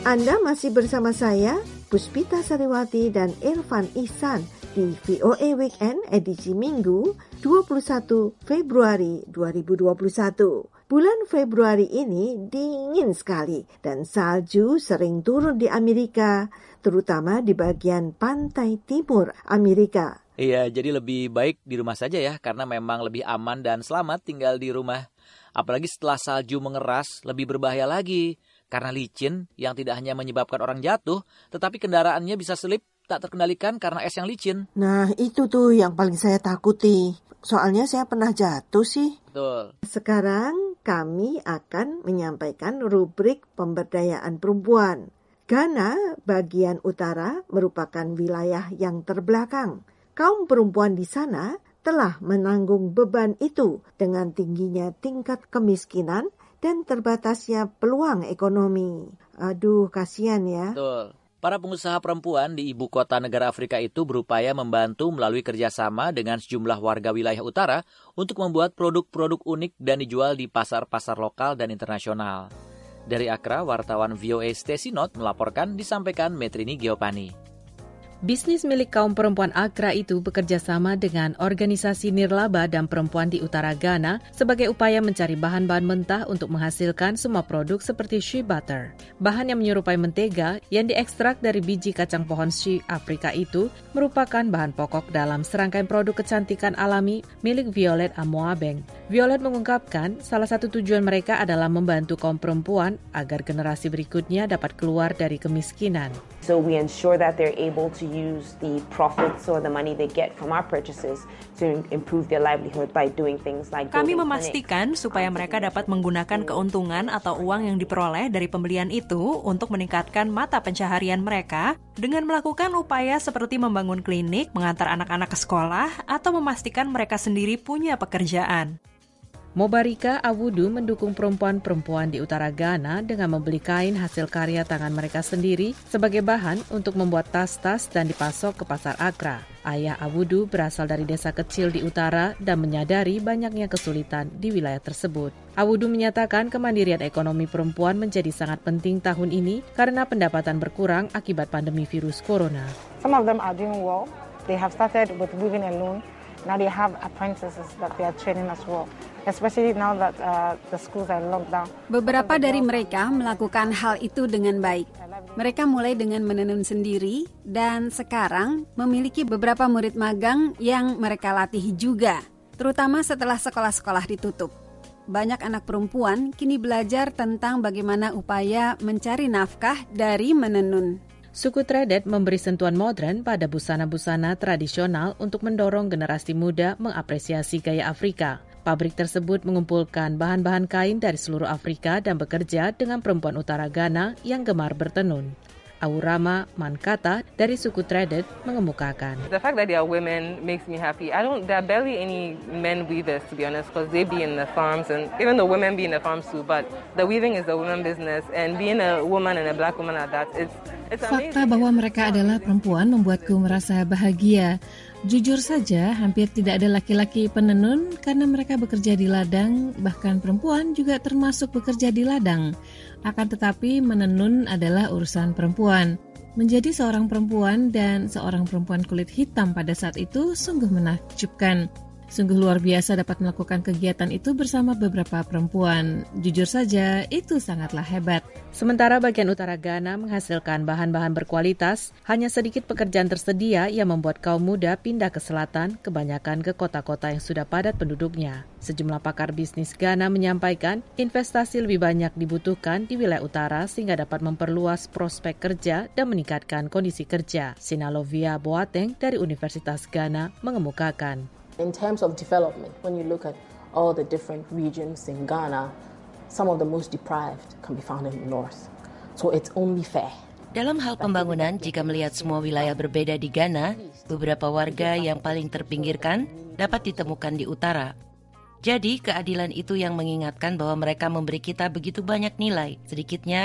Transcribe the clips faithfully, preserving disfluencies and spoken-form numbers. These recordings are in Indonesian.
Anda masih bersama saya, Puspita Sariwati dan Irfan Ihsan di V O A Weekend edisi Minggu dua puluh satu Februari dua ribu dua puluh satu. Bulan Februari ini dingin sekali dan salju sering turun di Amerika, terutama di bagian pantai timur Amerika. Iya, jadi lebih baik di rumah saja ya, karena memang lebih aman dan selamat tinggal di rumah. Apalagi setelah salju mengeras, lebih berbahaya lagi. Karena licin yang tidak hanya menyebabkan orang jatuh, tetapi kendaraannya bisa selip tak terkendalikan karena es yang licin. Nah, itu tuh yang paling saya takuti. Soalnya saya pernah jatuh sih. Betul. Sekarang kami akan menyampaikan rubrik pemberdayaan perempuan. Ghana bagian utara merupakan wilayah yang terbelakang. Kaum perempuan di sana telah menanggung beban itu dengan tingginya tingkat kemiskinan dan terbatasnya peluang ekonomi. Aduh, kasihan ya. Betul. Para pengusaha perempuan di ibu kota negara Afrika itu berupaya membantu melalui kerjasama dengan sejumlah warga wilayah utara untuk membuat produk-produk unik dan dijual di pasar-pasar lokal dan internasional. Dari Accra, wartawan V O A Stacy Not melaporkan, disampaikan Metrini Geopani. Bisnis milik kaum perempuan Accra itu bekerja sama dengan organisasi nirlaba dan perempuan di utara Ghana sebagai upaya mencari bahan-bahan mentah untuk menghasilkan semua produk seperti shea butter. Bahan yang menyerupai mentega yang diekstrak dari biji kacang pohon shea Afrika itu merupakan bahan pokok dalam serangkaian produk kecantikan alami milik Violet Amoabeng. Violet mengungkapkan salah satu tujuan mereka adalah membantu kaum perempuan agar generasi berikutnya dapat keluar dari kemiskinan. So we ensure that they're able to use the profits or the money they get from our purchases to improve their livelihood by doing things like Kami memastikan supaya mereka dapat menggunakan keuntungan atau uang yang diperoleh dari pembelian itu untuk meningkatkan mata pencaharian mereka dengan melakukan upaya seperti membangun klinik, mengantar anak-anak ke sekolah, atau memastikan mereka sendiri punya pekerjaan. Mobarika Awudu mendukung perempuan-perempuan di utara Ghana dengan membeli kain hasil karya tangan mereka sendiri sebagai bahan untuk membuat tas-tas dan dipasok ke pasar Accra. Ayah Awudu berasal dari desa kecil di utara dan menyadari banyaknya kesulitan di wilayah tersebut. Awudu menyatakan kemandirian ekonomi perempuan menjadi sangat penting tahun ini karena pendapatan berkurang akibat pandemi virus corona. Some of them are doing well. They have started with weaving alone. Now they have apprentices that they are training as well, especially now that uh, the schools are locked down. Beberapa dari mereka melakukan hal itu dengan baik. Mereka mulai dengan menenun sendiri dan sekarang memiliki beberapa murid magang yang mereka latih juga, terutama setelah sekolah-sekolah ditutup. Banyak anak perempuan kini belajar tentang bagaimana upaya mencari nafkah dari menenun. Suku Tredet memberi sentuhan modern pada busana-busana tradisional untuk mendorong generasi muda mengapresiasi gaya Afrika. Pabrik tersebut mengumpulkan bahan-bahan kain dari seluruh Afrika dan bekerja dengan perempuan utara Ghana yang gemar bertenun. Aurama Mankata dari suku Tredet mengemukakan. The fact that there are women makes me happy. I don't, there are barely any men weavers, to be honest, because they be in the farms, and even the women be in the farms too. But the weaving is the women business, and being a woman and a black woman at that, it's it's amazing. Fakta bahwa mereka adalah perempuan membuatku merasa bahagia. Jujur saja, hampir tidak ada laki-laki penenun karena mereka bekerja di ladang, bahkan perempuan juga termasuk bekerja di ladang. Akan tetapi menenun adalah urusan perempuan. Menjadi seorang perempuan dan seorang perempuan kulit hitam pada saat itu sungguh menakjubkan. Sungguh luar biasa dapat melakukan kegiatan itu bersama beberapa perempuan. Jujur saja, itu sangatlah hebat. Sementara bagian utara Ghana menghasilkan bahan-bahan berkualitas, hanya sedikit pekerjaan tersedia yang membuat kaum muda pindah ke selatan, kebanyakan ke kota-kota yang sudah padat penduduknya. Sejumlah pakar bisnis Ghana menyampaikan investasi lebih banyak dibutuhkan di wilayah utara sehingga dapat memperluas prospek kerja dan meningkatkan kondisi kerja. Sinalovia Boateng dari Universitas Ghana mengemukakan. In terms of development, when you look at all the different regions in Ghana, some of the most deprived can be found in the north. So it's only fair. Dalam hal pembangunan, jika melihat semua wilayah berbeda di Ghana, beberapa warga yang paling terpinggirkan dapat ditemukan di utara. Jadi, keadilan itu yang mengingatkan bahwa mereka memberi kita begitu banyak nilai. Sedikitnya,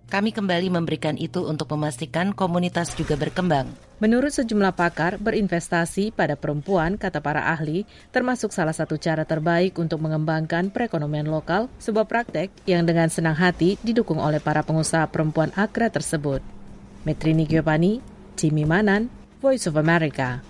Kami kembali memberikan itu untuk memastikan komunitas juga berkembang. Menurut sejumlah pakar, berinvestasi pada perempuan, kata para ahli, termasuk salah satu cara terbaik untuk mengembangkan perekonomian lokal, sebuah praktek yang dengan senang hati didukung oleh para pengusaha perempuan Accra tersebut. Metrini Giovanni, Jimmy Manan, Voice of America.